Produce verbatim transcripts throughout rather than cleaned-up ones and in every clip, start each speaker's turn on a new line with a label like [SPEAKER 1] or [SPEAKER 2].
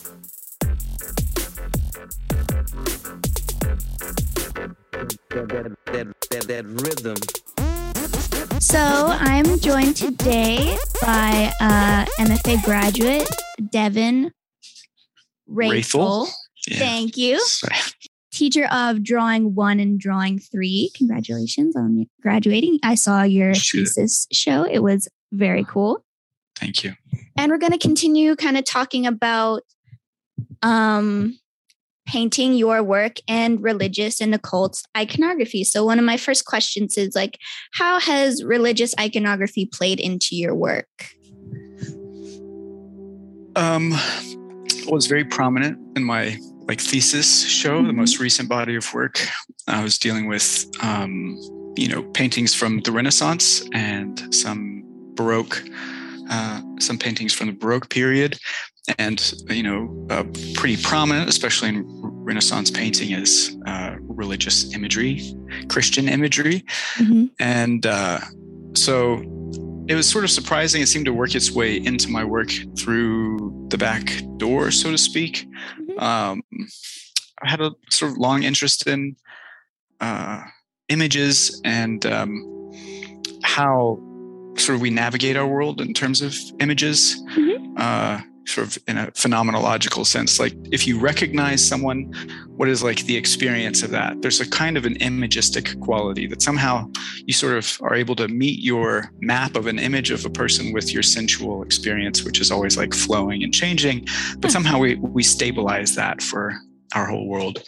[SPEAKER 1] That, that, that, that rhythm.
[SPEAKER 2] So I'm joined today by uh, M F A graduate Devin Raythel.
[SPEAKER 3] Yeah.
[SPEAKER 2] Thank you.
[SPEAKER 3] Sorry.
[SPEAKER 2] Teacher of Drawing One and Drawing Three. Congratulations on graduating. I saw your
[SPEAKER 3] Shoot.
[SPEAKER 2] thesis show. It was very cool.
[SPEAKER 3] Thank you.
[SPEAKER 2] And we're going to continue kind of talking about um, painting, your work, and religious and occult iconography. So one of my first questions is like, how has religious iconography played into your work?
[SPEAKER 3] Um, well, it's very prominent in my like thesis show, mm-hmm. the most recent body of work. I was dealing with, um, you know, paintings from the Renaissance and some Baroque, uh, some paintings from the Baroque period. And, you know, uh, pretty prominent, especially in Renaissance painting, is uh, religious imagery, Christian imagery.
[SPEAKER 2] Mm-hmm.
[SPEAKER 3] And uh, so it was sort of surprising. It seemed to work its way into my work through the back door, so to speak.
[SPEAKER 2] Mm-hmm.
[SPEAKER 3] Um, I had a sort of long interest in uh, images and um, how sort of we navigate our world in terms of images.
[SPEAKER 2] Mm-hmm.
[SPEAKER 3] Uh, sort of in a phenomenological sense. Like if you recognize someone, what is like the experience of that? There's a kind of an imagistic quality that somehow you sort of are able to meet your map of an image of a person with your sensual experience, which is always like flowing and changing, but somehow we, we stabilize that for our whole world.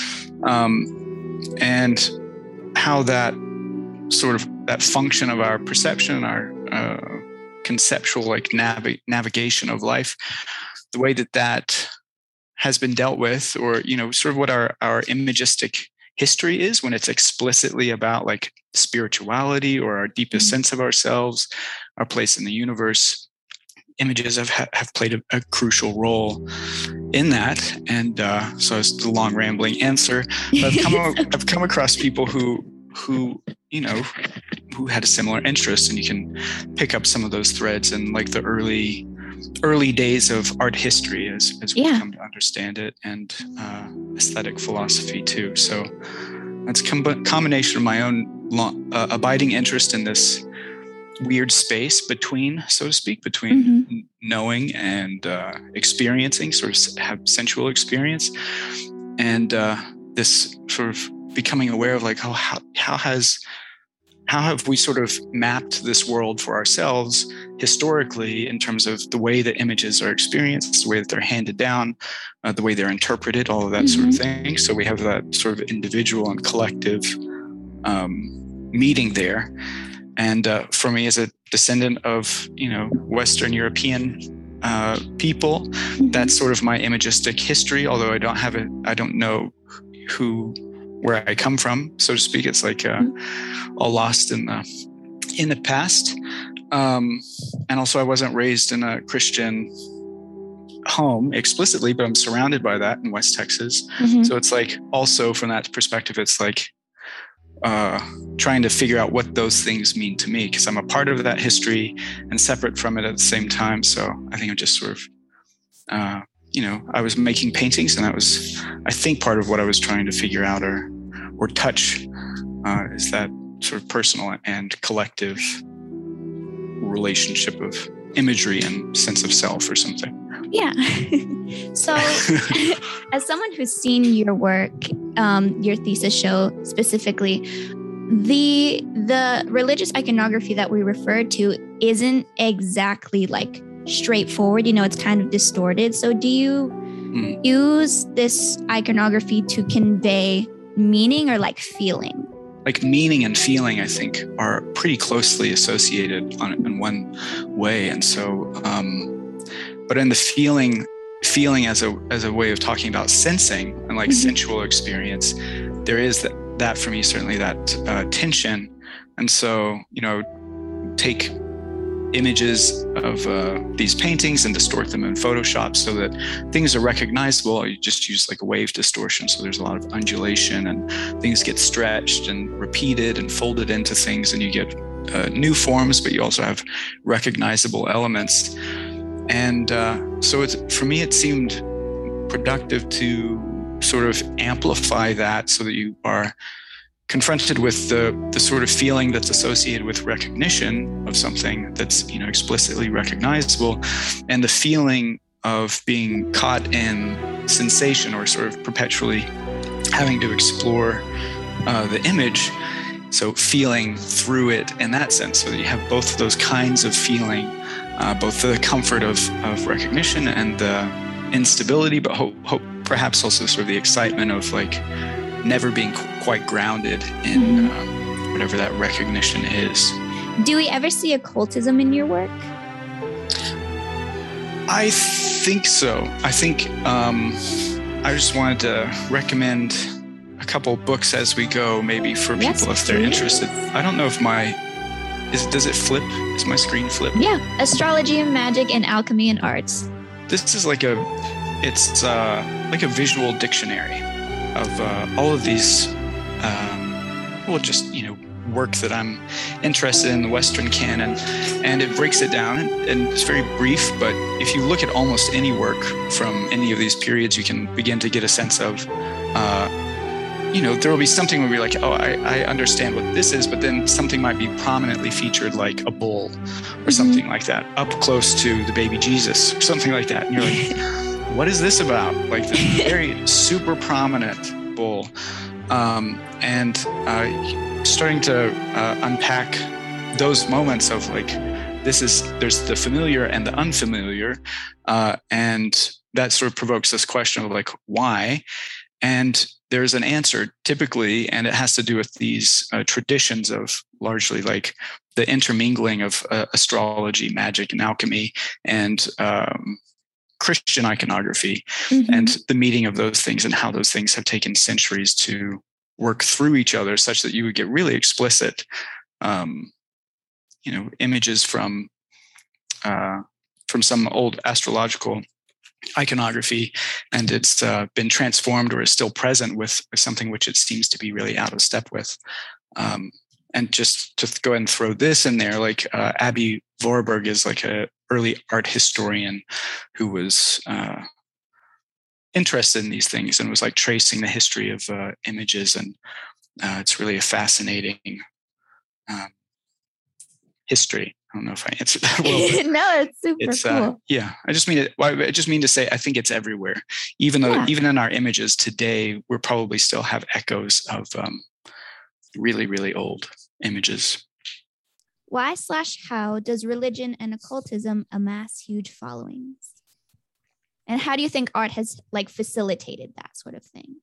[SPEAKER 3] Um, and how that sort of, that function of our perception, our, uh, conceptual like nav- navigation of life, the way that that has been dealt with, or, you know, sort of what our, our imagistic history is when it's explicitly about like spirituality or our deepest
[SPEAKER 2] Mm-hmm.
[SPEAKER 3] sense of ourselves, our place in the universe. Images have, have played a, a crucial role in that. And uh, so it's the long rambling answer. But I've come, I've come across people who, who, you know, who had a similar interest, and you can pick up some of those threads in like the early early days of art history as, as we
[SPEAKER 2] Yeah.
[SPEAKER 3] come to understand it, and uh, aesthetic philosophy too. So that's a com- combination of my own long, uh, abiding interest in this weird space between, so to speak, between
[SPEAKER 2] Mm-hmm.
[SPEAKER 3] knowing and uh, experiencing, sort of have sensual experience, and uh, this sort of becoming aware of like, oh, how, how has How have we sort of mapped this world for ourselves historically in terms of the way that images are experienced, the way that they're handed down, uh, the way they're interpreted, all of that
[SPEAKER 2] Mm-hmm.
[SPEAKER 3] sort of thing. So we have that sort of individual and collective um, meeting there. And uh, for me, as a descendant of, you know, Western European uh, people,
[SPEAKER 2] Mm-hmm.
[SPEAKER 3] that's sort of my imagistic history. Although I don't have it, I don't know who. where I come from, so to speak. It's like uh, all lost in the in the past. Um, and also, I wasn't raised in a Christian home explicitly, but I'm surrounded by that in West Texas.
[SPEAKER 2] Mm-hmm.
[SPEAKER 3] So it's like also from that perspective, it's like uh, trying to figure out what those things mean to me, because I'm a part of that history and separate from it at the same time. So I think I'm just sort of uh, you know, I was making paintings, and that was, I think, part of what I was trying to figure out or or touch uh, is that sort of personal and collective relationship of imagery and sense of self or something.
[SPEAKER 2] Yeah. So as someone who's seen your work, um, your thesis show specifically, the the religious iconography that we refer to isn't exactly like straightforward. You know, it's kind of distorted. So do you
[SPEAKER 3] Mm.
[SPEAKER 2] use this iconography to convey meaning or like feeling?
[SPEAKER 3] Like meaning and feeling, I think, are pretty closely associated on, in one way. And so, um, but in the feeling, feeling as a as a way of talking about sensing and like
[SPEAKER 2] Mm-hmm.
[SPEAKER 3] sensual experience, there is that, that for me, certainly that uh, tension. And so, you know, take images of uh, these paintings and distort them in Photoshop so that things are recognizable. You just use like a wave distortion. So there's a lot of undulation and things get stretched and repeated and folded into things, and you get uh, new forms, but you also have recognizable elements. And uh, so it's, for me, it seemed productive to sort of amplify that so that you are confronted with the, the sort of feeling that's associated with recognition of something that's, you know, explicitly recognizable, and the feeling of being caught in sensation or sort of perpetually having to explore uh, the image. So feeling through it in that sense, so that you have both of those kinds of feeling, uh, both the comfort of, of recognition and the instability, but hope, hope perhaps also sort of the excitement of like never being quite grounded in mm-hmm. um, whatever that recognition is.
[SPEAKER 2] Do we ever see occultism in your work?
[SPEAKER 3] I think so. I think um, I just wanted to recommend a couple books as we go, maybe for yes, people if they're please. interested. I don't know if my, is does it flip? Is my screen flip?
[SPEAKER 2] Yeah, Astrology and Magic and Alchemy and Arts.
[SPEAKER 3] This is like a, it's uh, like a visual dictionary of uh, all of these, um, well, just, you know, work that I'm interested in, the Western canon, and it breaks it down, and, and it's very brief, but if you look at almost any work from any of these periods, you can begin to get a sense of, uh, you know, there will be something where we're like, oh, I, I understand what this is, but then something might be prominently featured like a bull or mm-hmm. something like that, up close to the baby Jesus or something like that. And you're like, what is this about? Like the very super prominent bull. Um, and uh, starting to uh, unpack those moments of like, this is, there's the familiar and the unfamiliar. Uh, and that sort of provokes this question of like, why? And there's an answer typically, and it has to do with these uh, traditions of largely like the intermingling of uh, astrology, magic, and alchemy, and um, Christian iconography, mm-hmm. and the meeting of those things and how those things have taken centuries to work through each other such that you would get really explicit, um, you know, images from uh, from some old astrological iconography, and it's uh, been transformed or is still present with something which it seems to be really out of step with. Um, and just to go ahead and throw this in there, like uh, Abby Vorberg is like a early art historian who was uh, interested in these things and was like tracing the history of uh, images, and uh, it's really a fascinating um, history. I don't know if I answered that well.
[SPEAKER 2] No, it's super
[SPEAKER 3] it's,
[SPEAKER 2] cool.
[SPEAKER 3] Uh, yeah, I just mean it. I just mean to say I think it's everywhere. Even though, yeah. even in our images today, we're probably still have echoes of um, really, really old images.
[SPEAKER 2] Why slash how does religion and occultism amass huge followings? And how do you think art has like facilitated that sort of thing?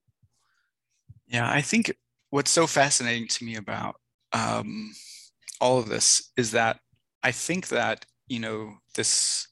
[SPEAKER 3] Yeah, I think what's so fascinating to me about um, all of this is that I think that, you know, this,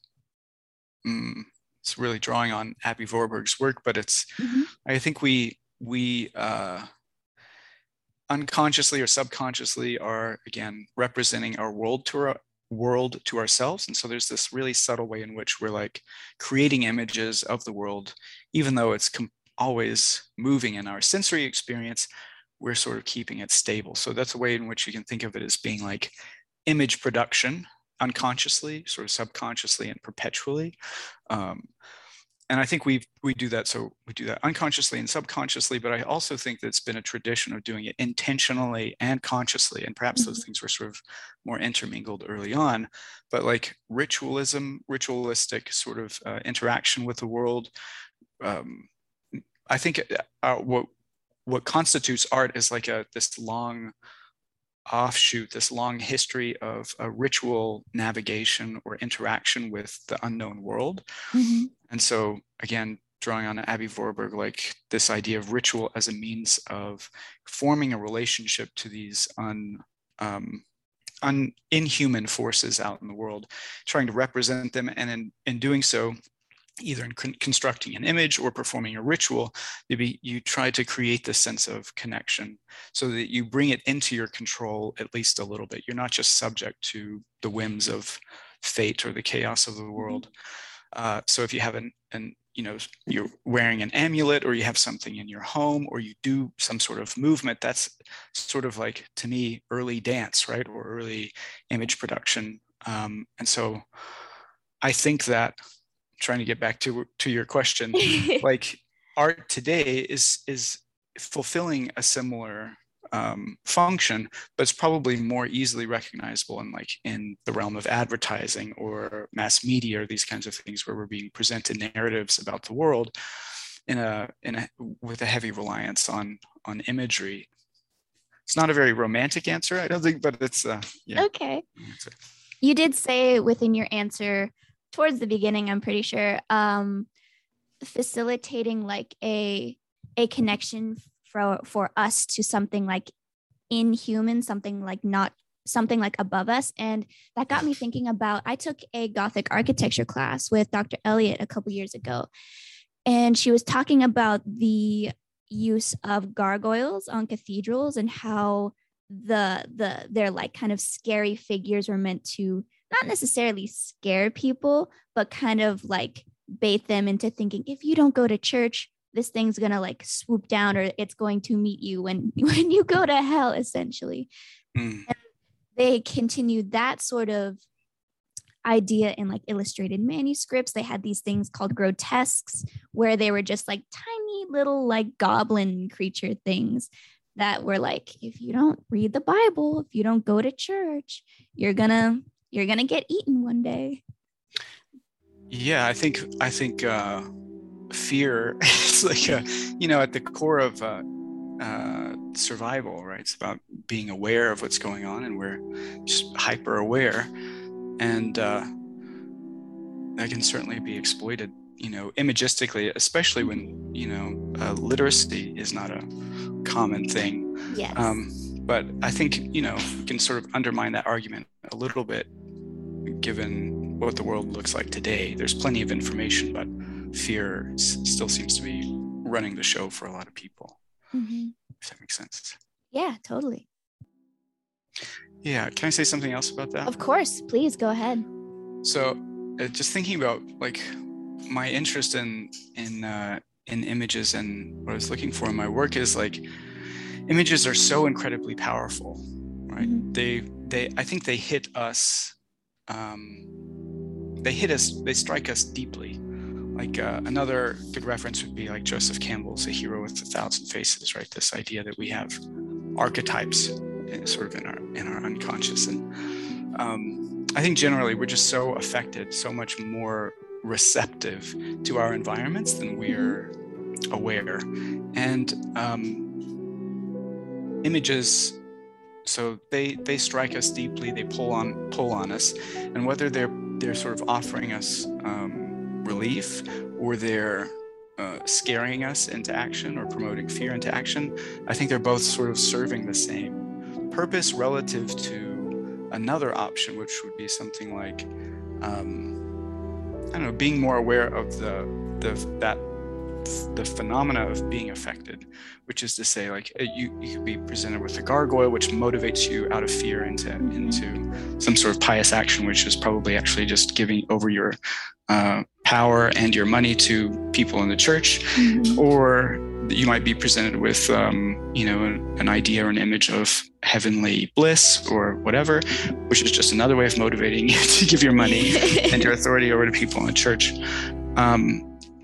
[SPEAKER 3] um, it's really drawing on Abby Vorberg's work, but it's, mm-hmm. I think we, we uh, unconsciously or subconsciously are, again, representing our world to our world to ourselves. And so there's this really subtle way in which we're like creating images of the world, even though it's com- always moving in our sensory experience, we're sort of keeping it stable. So that's a way in which you can think of it as being like image production unconsciously, sort of subconsciously and perpetually. Um, and I think we we do that. So we do that unconsciously and subconsciously, but I also think that it's been a tradition of doing it intentionally and consciously. And perhaps mm-hmm. those things were sort of more intermingled early on, but like ritualism, ritualistic sort of uh, interaction with the world. Um, I think uh, what, what constitutes art is like a, this long offshoot, this long history of a ritual navigation or interaction with the unknown world. Mm-hmm. And so again, drawing on Abby Vorberg, like this idea of ritual as a means of forming a relationship to these un, um, un, inhuman forces out in the world, trying to represent them. And in, in doing so, either in con- constructing an image or performing a ritual, maybe you try to create this sense of connection so that you bring it into your control at least a little bit. You're not just subject to the whims of fate or the chaos of the world. Uh, so if you have an, an, you know, you're wearing an amulet, or you have something in your home, or you do some sort of movement, that's sort of like, to me, early dance, right? Or early image production. Um, and so I think that trying to get back to to your question, like art today is is fulfilling a similar um, function, but it's probably more easily recognizable in like in the realm of advertising or mass media or these kinds of things, where we're being presented narratives about the world in a in a with a heavy reliance on on imagery. It's not a very romantic answer, I don't think, but it's uh, yeah.
[SPEAKER 2] Okay. You did say within your answer towards the beginning, I'm pretty sure, um, facilitating like a a connection for for us to something like inhuman, something like not something like above us. And that got me thinking about, I took a Gothic architecture class with Doctor Elliott a couple years ago, and she was talking about the use of gargoyles on cathedrals and how the the they're like kind of scary figures were meant to not necessarily scare people, but kind of like bait them into thinking, if you don't go to church, this thing's gonna like swoop down, or it's going to meet you when when you go to hell, essentially. Mm. And they continued that sort of idea in like illustrated manuscripts. They had these things called grotesques, where they were just like tiny little like goblin creature things that were like, if you don't read the Bible, if you don't go to church, you're gonna you're gonna get eaten one day.
[SPEAKER 3] Yeah, I think I think uh, fear is like a, you know, at the core of uh, uh, survival, right? It's about being aware of what's going on, and we're just hyper aware, and uh, that can certainly be exploited, you know, imagistically, especially when, you know, uh, literacy is not a common thing.
[SPEAKER 2] Yes.
[SPEAKER 3] Um, but I think, you know, we can sort of undermine that argument a little bit, given what the world looks like today. There's plenty of information, but fear s- still seems to be running the show for a lot of people. Mm-hmm. If that makes sense.
[SPEAKER 2] Yeah, totally.
[SPEAKER 3] Yeah. Can I say something else about that?
[SPEAKER 2] Of course. Please go ahead.
[SPEAKER 3] So uh, just thinking about like my interest in, in, uh, in images and what I was looking for in my work is like, images are so incredibly powerful, right? Mm-hmm. They, they, I think they hit us, um, they hit us, they strike us deeply. Like uh, another good reference would be like Joseph Campbell's A Hero with a Thousand Faces, right? This idea that we have archetypes in, sort of in our in our unconscious. And um, I think generally we're just so affected, so much more receptive to our environments than we're aware. And um, images, so they they strike us deeply, they pull on pull on us, and whether they're they're sort of offering us um, relief, or they're uh, scaring us into action or promoting fear into action, I think they're both sort of serving the same purpose relative to another option, which would be something like um, I don't know, being more aware of the the that the phenomena of being affected, which is to say, like you, you could be presented with a gargoyle, which motivates you out of fear into into some sort of pious action, which is probably actually just giving over your uh, power and your money to people in the church. Mm-hmm. Or you might be presented with, um, you know, an, an idea or an image of heavenly bliss or whatever, which is just another way of motivating you to give your money and your authority over to people in the church. Um,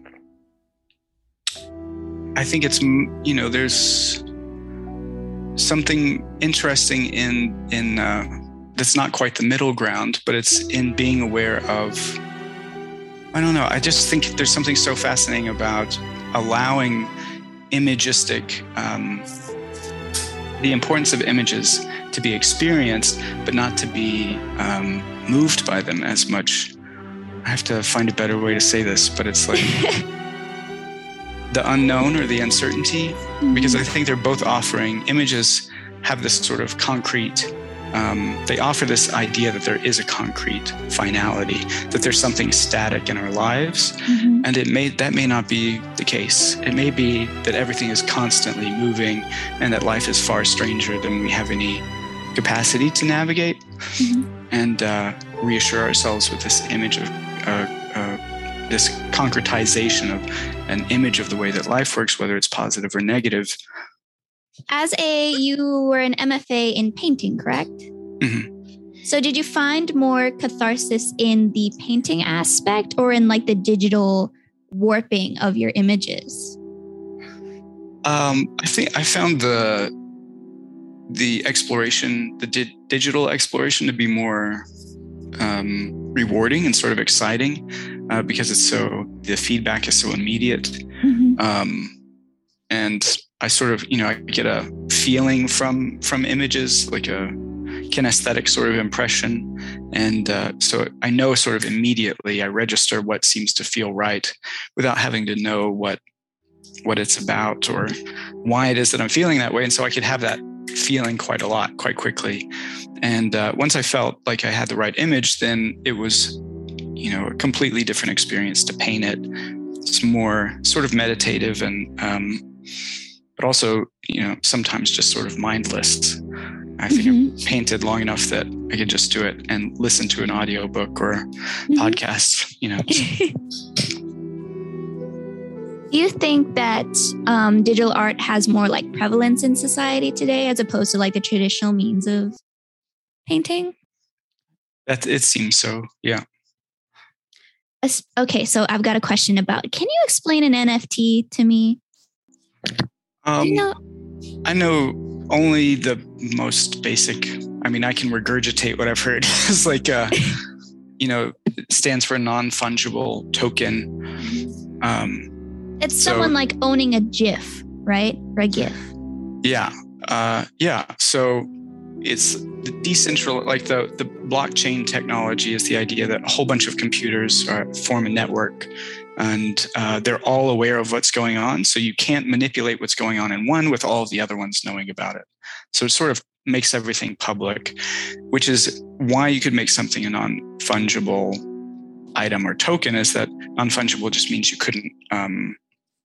[SPEAKER 3] I think it's, you know, there's something interesting in, in uh, that's not quite the middle ground, but it's in being aware of, I don't know, I just think there's something so fascinating about allowing imagistic, um, the importance of images to be experienced, but not to be um, moved by them as much. I have to find a better way to say this, but it's like... the unknown or the uncertainty, because I think they're both offering, images have this sort of concrete, um, they offer this idea that there is a concrete finality, that there's something static in our lives. Mm-hmm. And it may, that may not be the case. It may be that everything is constantly moving and that life is far stranger than we have any capacity to navigate. Mm-hmm. And uh, reassure ourselves with this image of uh, uh, this concretization of an image of the way that life works, whether it's positive or negative.
[SPEAKER 2] As a, you were an M F A in painting, correct?
[SPEAKER 3] Mm-hmm.
[SPEAKER 2] So did you find more catharsis in the painting aspect or in like the digital warping of your images?
[SPEAKER 3] Um, I think I found the the exploration, the di- digital exploration, to be more um, rewarding and sort of exciting uh, because it's so the feedback is so immediate,
[SPEAKER 2] Mm-hmm.
[SPEAKER 3] um, and I sort of you know I get a feeling from from images, like a kinesthetic sort of impression, and uh, so I know sort of immediately. I register what seems to feel right without having to know what what it's about or why it is that I'm feeling that way, and so I could have that feeling quite a lot, quite quickly. And uh, once I felt like I had the right image, then it was, you know, a completely different experience to paint it. It's more sort of meditative and, um, but also, you know, sometimes just sort of mindless. I think
[SPEAKER 2] Mm-hmm.
[SPEAKER 3] I've painted long enough that I could just do it and listen to an audiobook or
[SPEAKER 2] Mm-hmm.
[SPEAKER 3] podcast, you know.
[SPEAKER 2] Do you think that um, digital art has more like prevalence in society today as opposed to like the traditional means of painting?
[SPEAKER 3] That it seems so, yeah.
[SPEAKER 2] As- Okay, so I've got a question about, can you explain an N F T to me?
[SPEAKER 3] Um,
[SPEAKER 2] You know,
[SPEAKER 3] I know only the most basic. I mean, I can regurgitate whatever it is. Like, uh, you know, it stands for non-fungible token. Um,
[SPEAKER 2] it's
[SPEAKER 3] so-
[SPEAKER 2] someone like owning a GIF, right? Or a GIF.
[SPEAKER 3] yeah, uh, yeah. So it's the decentral, like the the blockchain technology is the idea that a whole bunch of computers are, form a network, and uh, they're all aware of what's going on. So you can't manipulate what's going on in one with all of the other ones knowing about it. So it sort of makes everything public, which is why you could make something a non-fungible item or token. Is that non-fungible just means you couldn't um,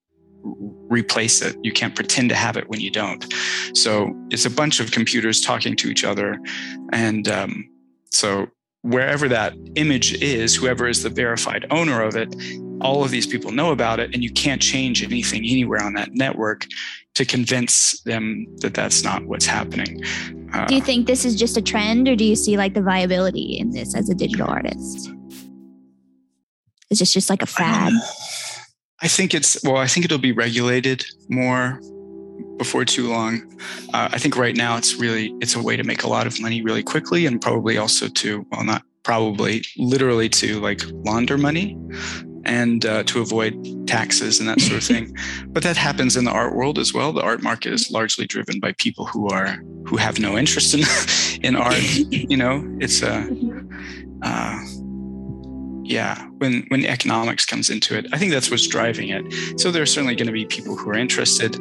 [SPEAKER 3] replace it. You can't pretend to have it when you don't. So it's a bunch of computers talking to each other. And um, so wherever that image is, whoever is the verified owner of it, all of these people know about it, and you can't change anything anywhere on that network to convince them that that's not what's happening. Uh,
[SPEAKER 2] Do you think this is just a trend, or do you see like the viability in this as a digital artist? Is this just like a fad?
[SPEAKER 3] I think it's, well, I think it'll be regulated more before too long. Uh, I think right now it's really, it's a way to make a lot of money really quickly, and probably also to, well, not probably, literally to like launder money and uh, to avoid taxes and that sort of thing. But that happens in the art world as well. The art market is largely driven by people who are, who have no interest in, in art. You know, it's a, uh, yeah, when when economics comes into it, I think that's what's driving it. So there are certainly going to be people who are interested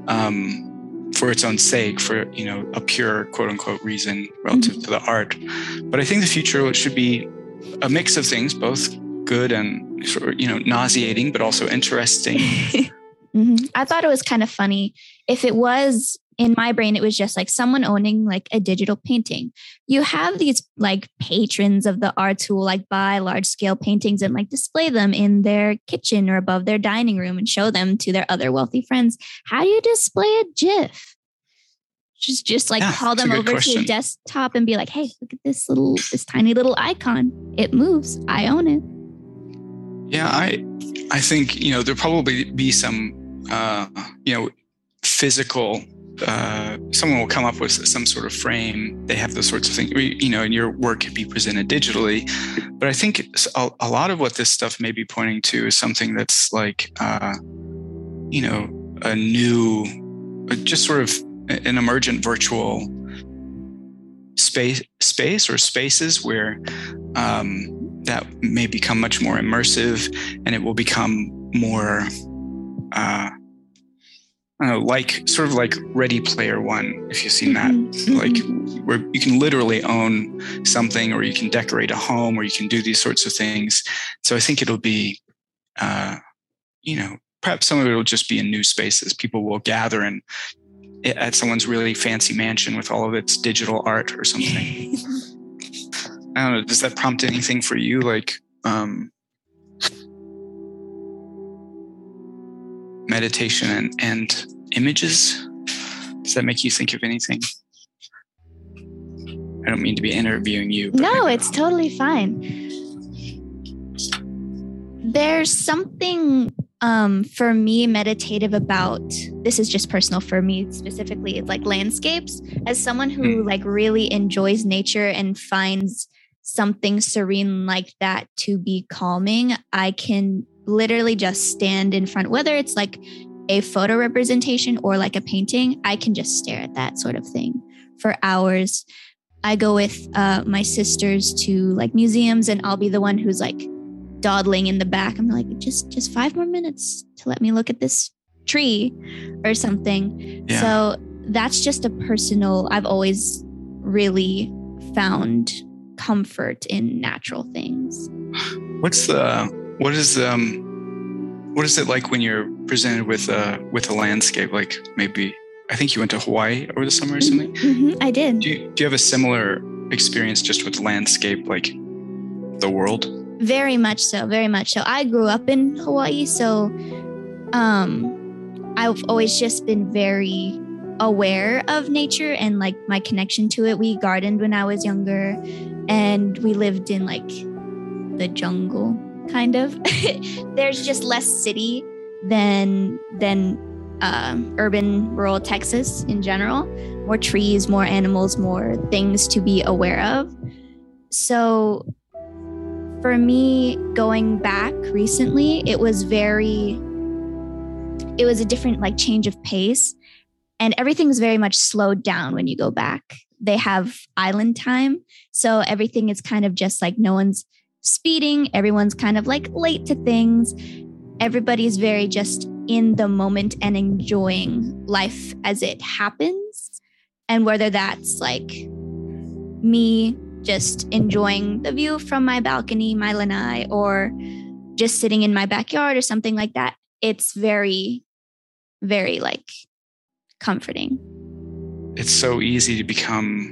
[SPEAKER 3] um, for its own sake, for you know a pure quote unquote reason relative mm-hmm. to the art. But I think the future should be a mix of things, both good and sort of, you know nauseating, but also interesting.
[SPEAKER 2] mm-hmm. I thought it was kind of funny. If it was in my brain, it was just like someone owning like a digital painting. You have these like patrons of the arts who will like buy large scale paintings and like display them in their kitchen or above their dining room and show them to their other wealthy friends. How do you display a GIF? Just, just like
[SPEAKER 3] yeah,
[SPEAKER 2] call them over
[SPEAKER 3] question.
[SPEAKER 2] to your desktop and be like, hey, look at this little, this tiny little icon. It moves. I own it.
[SPEAKER 3] Yeah, I, I think, you know, there'll probably be some, uh, you know, physical Uh, someone will come up with some sort of frame. They have those sorts of things, you know, and your work could be presented digitally. But I think a, a lot of what this stuff may be pointing to is something that's like, uh, you know, a new, just sort of an emergent virtual space, space or spaces where um, that may become much more immersive, and it will become more. Uh, I don't know, like sort of like Ready Player One, if you've seen that, mm-hmm. like where you can literally own something, or you can decorate a home, or you can do these sorts of things. So I think it'll be, uh, you know, perhaps some of it will just be in new spaces. People will gather in at someone's really fancy mansion with all of its digital art or something. I don't know. Does that prompt anything for you? Like, um, meditation and, and images? Does that make you think of anything? I don't mean to be interviewing you.
[SPEAKER 2] No, it's totally fine. There's something um, for me meditative about, this is just personal for me specifically, it's like landscapes. As someone who mm. like really enjoys nature and finds something serene like that to be calming, I can literally just stand in front, whether it's like a photo representation or like a painting, I can just stare at that sort of thing for hours. I go with uh, my sisters to like museums, and I'll be the one who's like dawdling in the back. I'm like, just just five more minutes to let me look at this tree or something. Yeah. So that's just a personal, I've always really found comfort in natural things.
[SPEAKER 3] What's the, what is, um, what is it like when you're presented with a, with a landscape? Like maybe, I think you went to Hawaii over the summer or something.
[SPEAKER 2] Mm-hmm, I did.
[SPEAKER 3] Do you, do you have a similar experience just with landscape, like the world?
[SPEAKER 2] Very much so, very much so. I grew up in Hawaii, so um, I've always just been very aware of nature and like my connection to it. We gardened when I was younger, and we lived in like the jungle, kind of. There's just less city than than uh, urban, rural Texas in general. More trees, more animals, more things to be aware of. So for me, going back recently, it was very, it was a different like change of pace, and everything was very much slowed down when you go back. They have island time. So everything is kind of just like no one's speeding. Everyone's kind of like late to things. Everybody's very just in the moment and enjoying life as it happens. And whether that's like me just enjoying the view from my balcony, my lanai, or just sitting in my backyard or something like that, it's very, very like comforting.
[SPEAKER 3] It's so easy to become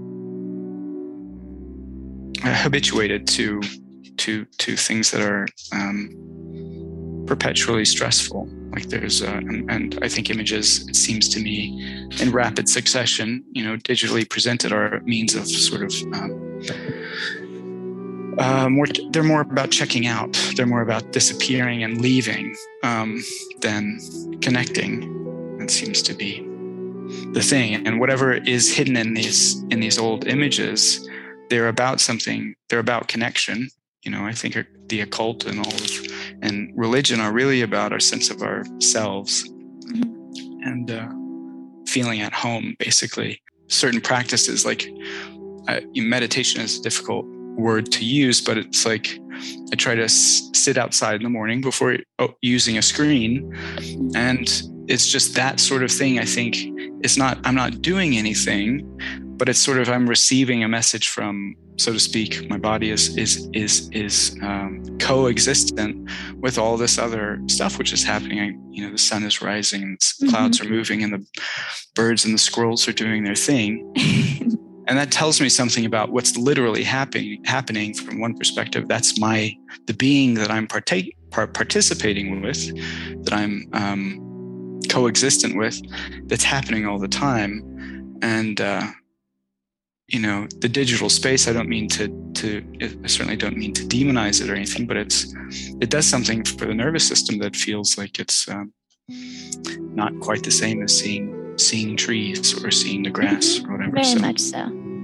[SPEAKER 3] habituated to to to things that are um, perpetually stressful. Like there's uh, and, and I think images, it seems to me, in rapid succession, you know, digitally presented are means of sort of um, uh, more. They're more about checking out. They're more about disappearing and leaving um, than connecting. It seems to be the thing. And whatever is hidden in these in these old images, they're about something. They're about connection. You know, I think the occult and all of and religion are really about our sense of ourselves mm-hmm. and uh, feeling at home, basically. Certain practices, like uh, meditation is a difficult word to use, but it's like I try to s- sit outside in the morning before oh, using a screen. And it's just that sort of thing. I think it's not, I'm not doing anything, but it's sort of, I'm receiving a message from, so to speak, my body is is is is um, coexistent with all this other stuff which is happening. I, you know, the sun is rising, and the clouds mm-hmm. are moving, and the birds and the squirrels are doing their thing, and that tells me something about what's literally happening. Happening from one perspective, that's my the being that I'm partake, part, participating with, that I'm um, coexistent with, that's happening all the time, and. Uh, You know, the digital space, I don't mean to, to, I certainly don't mean to demonize it or anything, but it's, it does something for the nervous system that feels like it's um, not quite the same as seeing, seeing trees or seeing the grass or whatever.
[SPEAKER 2] Very
[SPEAKER 3] so.
[SPEAKER 2] much so.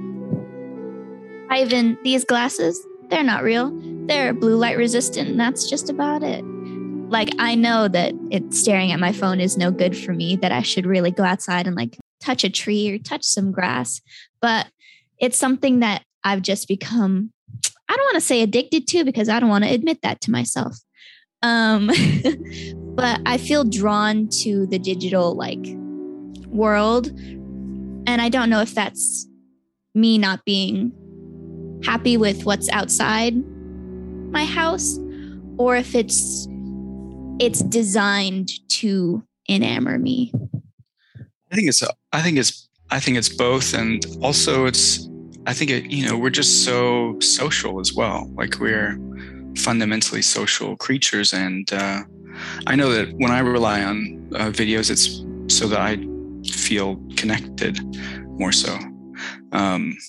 [SPEAKER 2] Ivan, these glasses, they're not real. They're blue light resistant, and that's just about it. Like, I know that it staring at my phone is no good for me, that I should really go outside and like touch a tree or touch some grass. But it's something that I've just become, I don't want to say addicted to, because I don't want to admit that to myself. Um, but I feel drawn to the digital like world. And I don't know if that's me not being happy with what's outside my house, or if it's it's designed to enamor me.
[SPEAKER 3] I think it's I think it's I think it's both, and also it's I think it, you know, we're just so social as well. Like we're fundamentally social creatures, and uh, I know that when I rely on uh, videos, it's so that I feel connected more so. Um,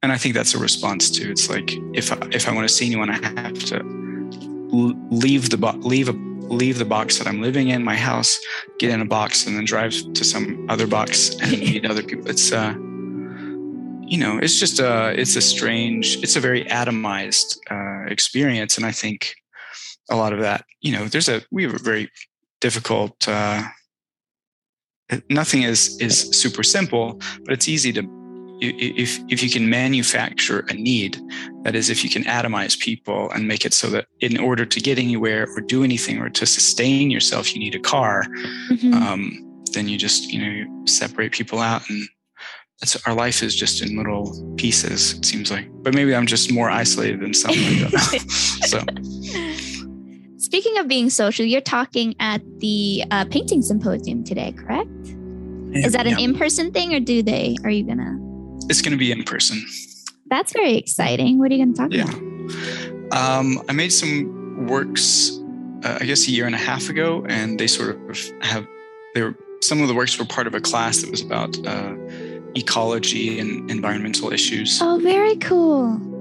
[SPEAKER 3] and I think that's a response too. It's like if I, if I want to see anyone, I have to leave the bo- leave a leave the box that I'm living in, my house, get in a box, and then drive to some other box and meet other people. It's uh, you know, it's just a it's a strange, it's a very atomized uh, experience, and I think a lot of that, you know, there's a we have a very difficult. Uh, nothing is is super simple, but it's easy to. If if you can manufacture a need, that is, if you can atomize people and make it so that in order to get anywhere or do anything or to sustain yourself, you need a car, mm-hmm. um, then you just, you know, you separate people out, and that's, our life is just in little pieces, it seems like. But maybe I'm just more isolated than some. So,
[SPEAKER 2] speaking of being social, you're talking at the uh, painting symposium today, correct? Yeah, is that an yeah. in-person thing, or do they? Are you gonna?
[SPEAKER 3] It's going to be in person. That's
[SPEAKER 2] very exciting. What are you going to talk
[SPEAKER 3] yeah.
[SPEAKER 2] about?
[SPEAKER 3] Um, I made some works, uh, I guess a year and a half ago, and they sort of have, they were, some of the works were part of a class that was about uh, ecology and environmental issues.
[SPEAKER 2] Oh, very cool.